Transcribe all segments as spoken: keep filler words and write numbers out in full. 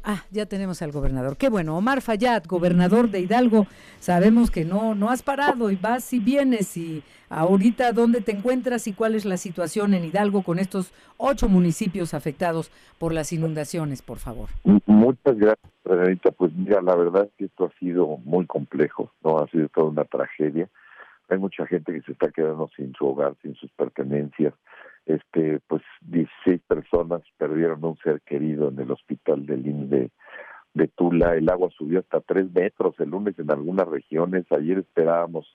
Ah, ya tenemos al gobernador. Qué bueno, Omar Fayad, gobernador de Hidalgo. Sabemos que no, no has parado y vas y vienes. Y ahorita, ¿dónde te encuentras y cuál es la situación en Hidalgo con estos ocho municipios afectados por las inundaciones, por favor? Muchas gracias, Reganita. Pues mira, la verdad es que esto ha sido muy complejo, ¿no? Ha sido toda una tragedia. Hay mucha gente que se está quedando sin su hogar, sin sus pertenencias. Este, pues dieciséis personas perdieron un ser querido en el hospital del I M S S de, de Tula. El agua subió hasta tres metros el lunes en algunas regiones. Ayer esperábamos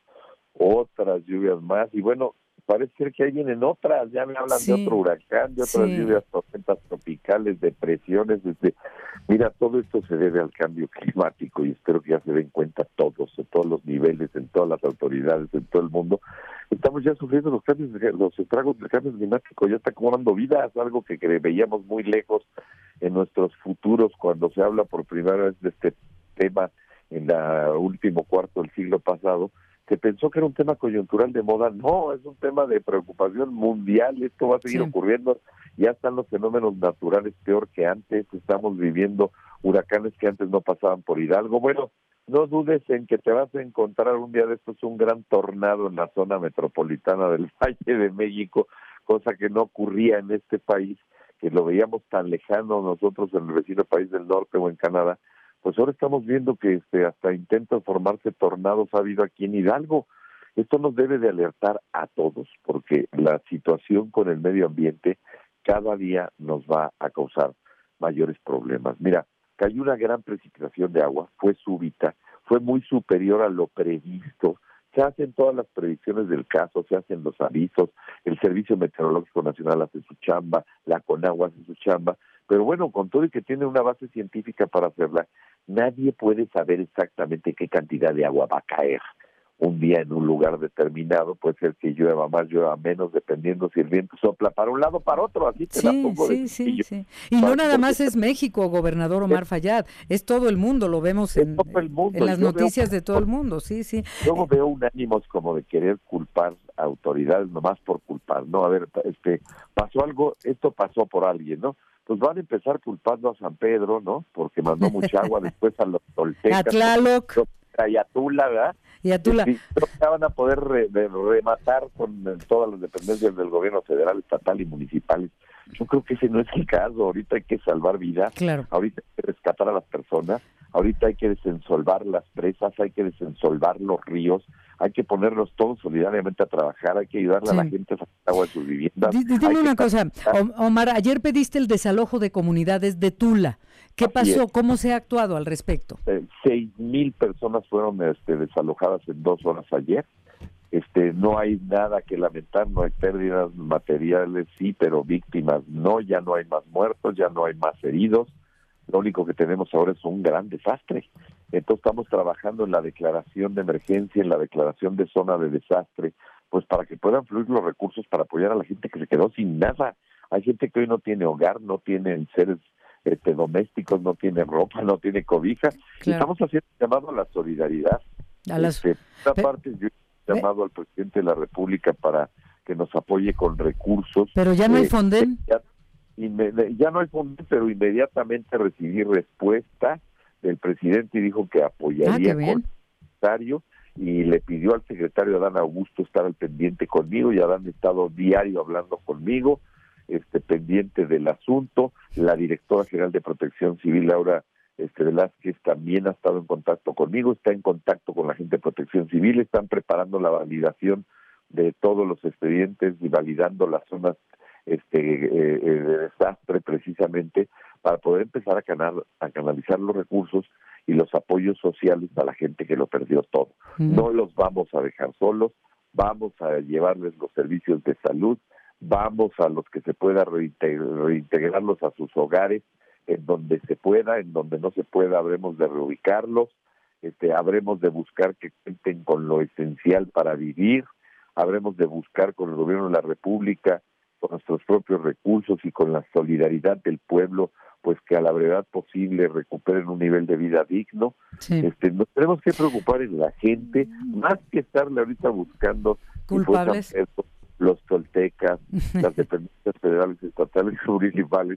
otras lluvias más y bueno, parece ser que ahí vienen otras. Ya me hablan Sí, de otro huracán, de otras sí. lluvias, tormentas tropicales, depresiones. Desde, mira, todo esto se debe al cambio climático y espero que ya se den cuenta todos, en todos los niveles, en todas las autoridades, en todo el mundo. Estamos ya sufriendo los cambios, los estragos del cambio climático, ya está cobrando vidas, algo que, que veíamos muy lejos en nuestros futuros cuando se habla por primera vez de este tema en el último cuarto del siglo pasado. Se pensó que era un tema coyuntural de moda. No, es un tema de preocupación mundial. Esto va a seguir sí. ocurriendo. Ya están los fenómenos naturales peor que antes. Estamos viviendo huracanes que antes no pasaban por Hidalgo. Bueno, no dudes en que te vas a encontrar un día de estos un gran tornado en la zona metropolitana del Valle de México, cosa que no ocurría en este país, que lo veíamos tan lejano nosotros en el vecino país del norte o en Canadá. Pues ahora estamos viendo que este, hasta intentan formarse tornados ha habido aquí en Hidalgo. Esto nos debe de alertar a todos, porque la situación con el medio ambiente cada día nos va a causar mayores problemas. Mira, cayó una gran precipitación de agua, fue súbita, fue muy superior a lo previsto. Se hacen todas las predicciones del caso, se hacen los avisos, el Servicio Meteorológico Nacional hace su chamba, la CONAGUA hace su chamba, pero bueno, con todo y que tiene una base científica para hacerla, nadie puede saber exactamente qué cantidad de agua va a caer un día en un lugar determinado. Puede ser que llueva más, llueva menos, dependiendo si el viento sopla para un lado o para otro, así te sí, la pongo sí, de sí, sí. Y no nada más es México, gobernador Omar Fayad, es todo el mundo, lo vemos en, en las noticias veo, de todo el mundo, sí, sí. Luego veo un ánimo como de querer culpar a autoridades nomás por culpar, ¿no? A ver, este, pasó algo, esto pasó por alguien, ¿no? Pues van a empezar culpando a San Pedro, ¿no? Porque mandó mucha agua, después a los toltecas, a Tlaloc, y a Tula, ¿verdad? Y a Tula. Y ya van a poder re, de, rematar con todas las dependencias del gobierno federal, estatal y municipales. Yo creo que ese no es el caso. Ahorita hay que salvar vidas, claro. Ahorita hay que rescatar a las personas, ahorita hay que desensolvar las presas, hay que desensolvar los ríos, hay que ponernos todos solidariamente a trabajar, hay que ayudarle sí. a la gente a sacar agua de sus viviendas. D- dime una cosa, Omar, ayer pediste el desalojo de comunidades de Tula. ¿Qué Así pasó? Es. ¿Cómo se ha actuado al respecto? Eh, seis mil personas fueron este, desalojadas en dos horas ayer. Este, no hay nada que lamentar, no hay pérdidas materiales, sí, pero víctimas no, ya no hay más muertos, ya no hay más heridos. Lo único que tenemos ahora es un gran desastre. Entonces estamos trabajando en la declaración de emergencia, en la declaración de zona de desastre, pues para que puedan fluir los recursos para apoyar a la gente que se quedó sin nada. Hay gente que hoy no tiene hogar, no tiene seres este, domésticos, no tiene ropa, no tiene cobija. Claro. Y estamos haciendo un llamado a la solidaridad. A las... este, esta Pe... parte yo he llamado al presidente de la República para que nos apoye con recursos. Pero ya no hay eh, Fonden. Ya, inme- ya no hay Fonden, pero inmediatamente recibí respuesta del presidente y dijo que apoyaría ah, con el secretario y le pidió al secretario Adán Augusto estar al pendiente conmigo. Ya han estado diario hablando conmigo, este pendiente del asunto. La directora general de Protección Civil, Laura este, Velázquez, también ha estado en contacto conmigo, está en contacto con la gente de Protección Civil, están preparando la validación de todos los expedientes y validando las zonas este eh, de desastre precisamente para poder empezar a, canal, a canalizar los recursos y los apoyos sociales a la gente que lo perdió todo. Uh-huh. No los vamos a dejar solos, vamos a llevarles los servicios de salud, vamos a los que se pueda reintegr- reintegrarlos a sus hogares, en donde se pueda, en donde no se pueda, habremos de reubicarlos, este, habremos de buscar que cuenten con lo esencial para vivir, habremos de buscar con el gobierno de la República, con nuestros propios recursos y con la solidaridad del pueblo, pues que a la brevedad posible recuperen un nivel de vida digno. Sí. Este, nos tenemos que preocupar en la gente, más que estarle ahorita buscando culpables, los toltecas, las dependencias federales, estatales y municipales,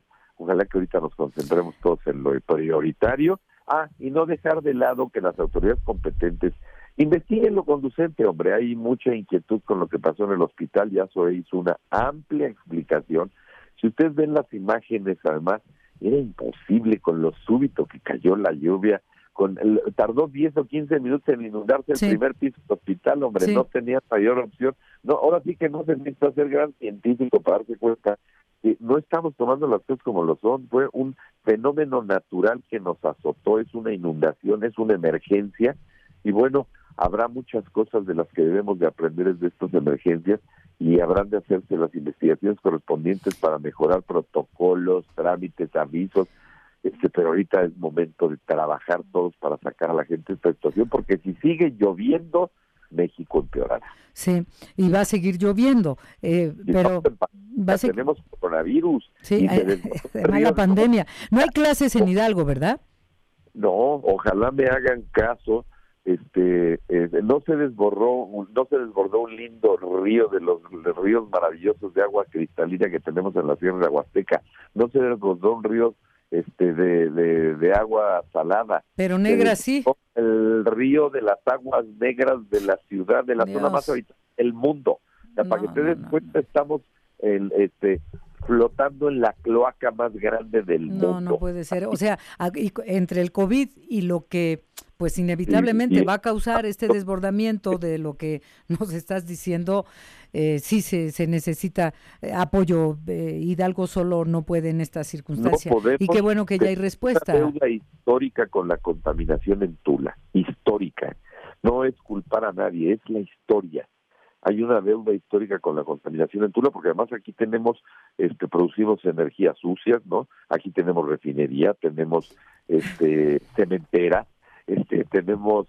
Ojalá que ahorita nos concentremos todos en lo prioritario. Ah, y no dejar de lado que las autoridades competentes investiguen lo conducente, hombre. Hay mucha inquietud con lo que pasó en el hospital, ya Zoe hizo una amplia explicación. Si ustedes ven las imágenes, además, era imposible con lo súbito que cayó la lluvia, con el, tardó diez o quince minutos en inundarse el sí. primer piso del hospital, hombre, sí. no tenía mayor opción. No, ahora sí que no se necesita ser gran científico para darse cuenta que no estamos tomando las cosas como lo son. Fue un fenómeno natural que nos azotó, es una inundación, es una emergencia, y bueno, habrá muchas cosas de las que debemos de aprender de estas emergencias, y habrán de hacerse las investigaciones correspondientes para mejorar protocolos, trámites, avisos, este, pero ahorita es momento de trabajar todos para sacar a la gente de esta situación, porque si sigue lloviendo, México empeorará. Sí, y va a seguir lloviendo, eh, pero va a ser... tenemos coronavirus. Sí, además la pandemia. No hay clases en Hidalgo, ¿verdad? No, ojalá me hagan caso. Este, eh, no se desbordó, no se desbordó un lindo río de los, de los ríos maravillosos de agua cristalina que tenemos en la Sierra de Huasteca. No se desbordó un río este de, de, de agua salada. Pero negra sí. El río de las aguas negras de la ciudad, de la Dios. Zona más ahorita, el mundo. O sea, no, para que te des no, cuenta, no. estamos en, este, flotando en la cloaca más grande del no, mundo. No, no puede ser. O sea, entre el COVID y lo que pues inevitablemente sí, sí. va a causar este desbordamiento de lo que nos estás diciendo, eh, sí se, se necesita apoyo. Eh, Hidalgo solo no puede en esta circunstancia. No podemos, y qué bueno que ya hay respuesta. Una deuda histórica con la contaminación en Tula, histórica. No es culpar a nadie, es la historia. Hay una deuda histórica con la contaminación en Tula, porque además aquí tenemos, este, producimos energías sucias, ¿no? Aquí tenemos refinería, tenemos este cementera, este, tenemos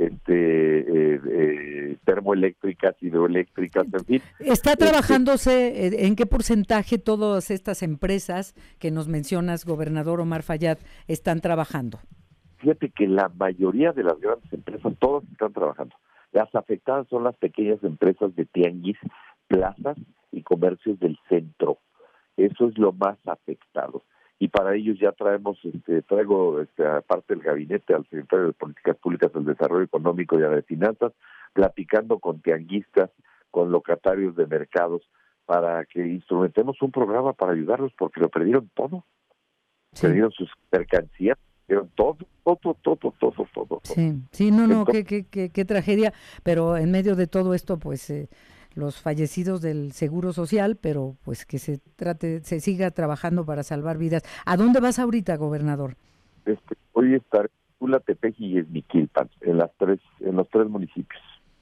este eh, eh, termoeléctricas, hidroeléctricas, en fin. ¿Está trabajándose este, en qué porcentaje todas estas empresas que nos mencionas, gobernador Omar Fayad, están trabajando? Fíjate que la mayoría de las grandes empresas, todas están trabajando. Las afectadas son las pequeñas empresas de tianguis, plazas y comercios del centro. Eso es lo más afectado. Y para ellos ya traemos, este, traigo este, aparte del gabinete al secretario de Políticas Públicas del Desarrollo Económico y a la de Finanzas, platicando con tianguistas, con locatarios de mercados, para que instrumentemos un programa para ayudarlos, porque lo perdieron todo. Sí. Perdieron sus mercancías, perdieron todo, todo, todo, todo, todo, todo. Sí, sí, no, no, Entonces, qué, qué, qué, qué tragedia, pero en medio de todo esto, pues... Eh, los fallecidos del Seguro Social, pero pues que se trate, se siga trabajando para salvar vidas. ¿A dónde vas ahorita, gobernador? Este, hoy estaré en Tula, Tepeji y Esmiquilpan, en las tres, en los tres municipios.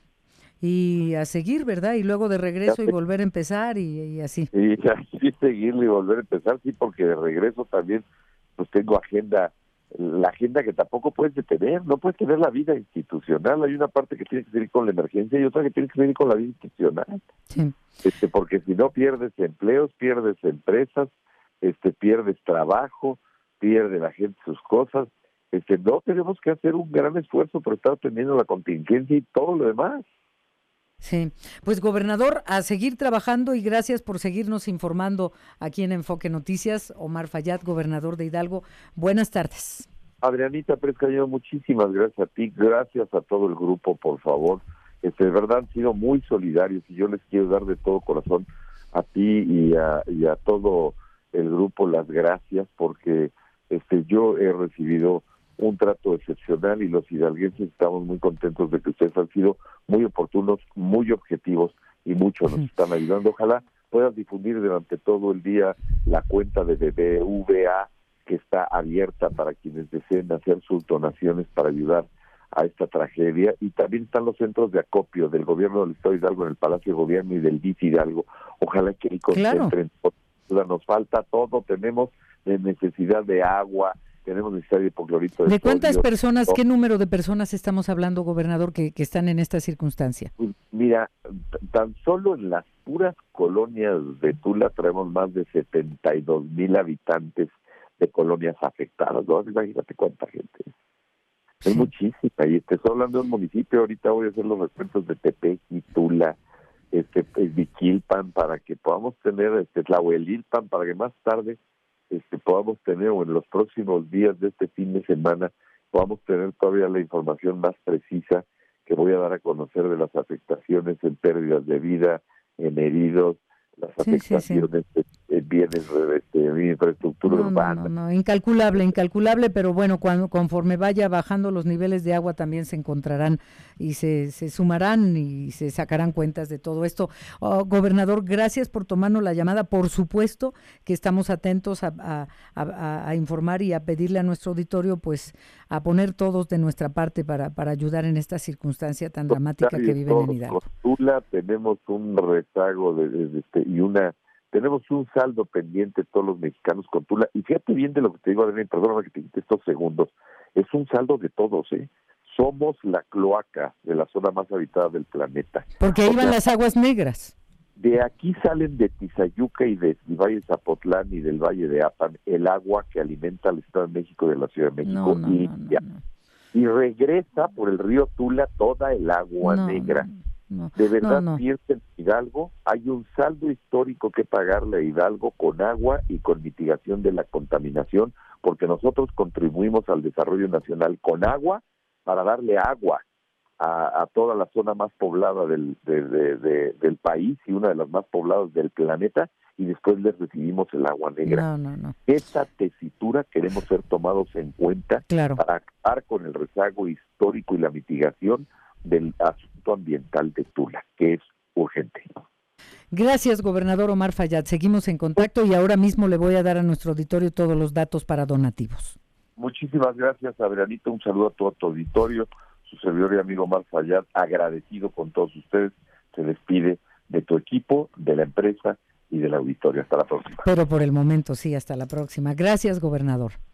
Y a seguir, ¿verdad? Y luego de regreso y volver a empezar y, y así. Y así seguirle y volver a empezar, sí, porque de regreso también pues tengo agenda, la agenda que tampoco puedes detener, no puedes tener la vida institucional, hay una parte que tiene que seguir con la emergencia y otra que tiene que seguir con la vida institucional, sí. este, porque si no pierdes empleos, pierdes empresas, este, pierdes trabajo, pierde la gente sus cosas, este, no tenemos que hacer un gran esfuerzo por estar atendiendo la contingencia y todo lo demás. Sí, pues gobernador, a seguir trabajando y gracias por seguirnos informando aquí en Enfoque Noticias. Omar Fayad, gobernador de Hidalgo, buenas tardes. Adrianita Pérez Cañedo, muchísimas gracias a ti, gracias a todo el grupo, por favor. Este, de verdad han sido muy solidarios y yo les quiero dar de todo corazón a ti y a, y a todo el grupo las gracias, porque este, yo he recibido un trato excepcional y los hidalguenses estamos muy contentos de que ustedes han sido muy oportunos, muy objetivos y mucho nos están ayudando. Ojalá puedas difundir durante todo el día la cuenta de B B V A que está abierta para quienes deseen hacer sus donaciones para ayudar a esta tragedia, y también están los centros de acopio del gobierno del Estado de Hidalgo en el Palacio de Gobierno y del D I F Hidalgo. Ojalá que ahí concentren, claro. Nos falta todo, tenemos necesidad de agua, tenemos necesidad de hipoclorito de ¿De cuántas sodio, personas, todo. Qué número de personas estamos hablando, gobernador, que, que están en esta circunstancia? Pues mira, tan solo en las puras colonias de Tula traemos más de setenta y dos mil habitantes de colonias afectadas, ¿no? Imagínate cuánta gente es. Sí. Es muchísima, y te estoy hablando de un municipio, ahorita voy a hacer los recuentos de Tepeji, Tula, este, Esmiquilpan, para que podamos tener este Tlahuelilpan, para que más tarde este, podamos tener, o en los próximos días de este fin de semana, podamos tener todavía la información más precisa que voy a dar a conocer de las afectaciones en pérdidas de vida, en heridos, las Sí, sí, sí. afectaciones en bienes, este, en infraestructura No, no, urbana. no, no, incalculable, incalculable, pero bueno, cuando conforme vaya bajando los niveles de agua también se encontrarán y se, se sumarán y se sacarán cuentas de todo esto. Oh, gobernador, gracias por tomarnos la llamada. Por supuesto que estamos atentos a, a, a, a informar y a pedirle a nuestro auditorio, pues, a poner todos de nuestra parte para, para ayudar en esta circunstancia tan dramática que viven en Hidalgo. Con Tula tenemos un rezago de, de, de, de, y una tenemos un saldo pendiente todos los mexicanos con Tula, y fíjate bien de lo que te digo, Adrián, perdóname que te quite estos segundos, es un saldo de todos, ¿eh? Somos la cloaca de la zona más habitada del planeta. Porque ahí van las aguas negras. De aquí salen de Tizayuca y de Valle de Zapotlán y del Valle de Apan el agua que alimenta al Estado de México y de la Ciudad de México, no, no, y, no, no, ya, no. y regresa por el río Tula toda el agua no, negra. No, no, de verdad, no, no. piensen en Hidalgo, hay un saldo histórico que pagarle a Hidalgo con agua y con mitigación de la contaminación, porque nosotros contribuimos al desarrollo nacional con agua para darle agua a, a toda la zona más poblada del, de, de, de, del país y una de las más pobladas del planeta, y después les recibimos el agua negra. No, no, no. Esta tesitura queremos ser tomados en cuenta, claro, para acabar con el rezago histórico y la mitigación del asunto ambiental de Tula, que es urgente. Gracias, gobernador Omar Fayad. Seguimos en contacto y ahora mismo le voy a dar a nuestro auditorio todos los datos para donativos. Muchísimas gracias, Adrianito. Un saludo a todo tu auditorio. Su servidor y amigo Omar Fayad, agradecido con todos ustedes, se despide de tu equipo, de la empresa y del auditorio. Hasta la próxima. Pero por el momento sí, hasta la próxima. Gracias, gobernador.